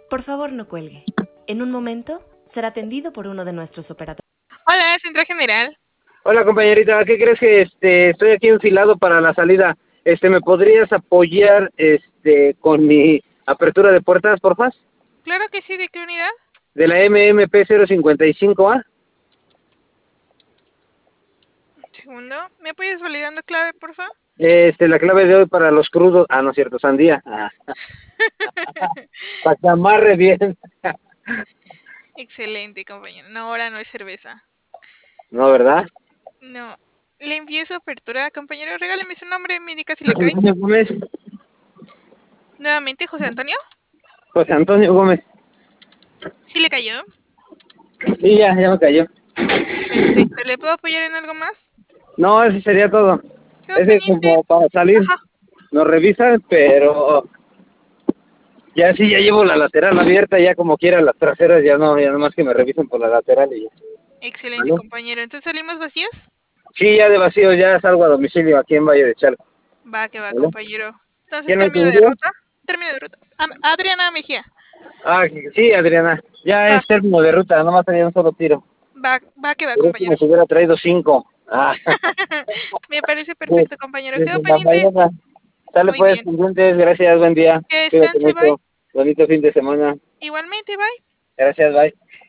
Por favor, no cuelgue. En un momento será atendido por uno de nuestros operadores. Hola, Central General. Hola compañerita, ¿qué crees que estoy aquí enfilado para la salida? ¿Me podrías apoyar con mi apertura de puertas, porfa? Claro que sí, ¿de qué unidad? De la MMP 055A. Un segundo. ¿Me apoyas validando clave, porfa? La clave de hoy para los crudos. Ah, no es cierto, sandía. Para que amarre bien. Excelente, compañero. No, ahora no es cerveza. No, ¿verdad? No. Le envié su apertura, compañero. Regáleme su nombre, me indica si le José cae. Antonio Gómez. Nuevamente, José Antonio. José Antonio Gómez. ¿Sí le cayó? Sí, ya me cayó. Perfecto. ¿Le puedo apoyar en algo más? No, eso sería todo. Quedo Ese es pendiente. como para salir. Ajá. Nos revisan, pero ya sí, ya llevo la lateral abierta, ya como quiera las traseras, ya no, ya nomás que me revisen por la lateral y ya. Excelente, ¿Vale? compañero. ¿Entonces salimos vacíos? Sí, ya de vacío, ya salgo a domicilio aquí en Valle de Chalco. Va, que va, ¿Vale? compañero. Entonces, ¿Quién me término de atendió? ruta. Término de ruta. Adriana Mejía. Ah, sí, Adriana. Ya Va, es término de ruta, nomás tenía un solo tiro. va, que va, Pero es que compañero. me hubiera traído 5. Ah, Me parece de, perfecto, compañero. Quedo desde la pendiente. mañana. Sale Muy pues, bien. pendientes, gracias, buen día. Que Cuídate descanse, bye. mucho. Bonito fin de semana. Igualmente, bye. Gracias, bye.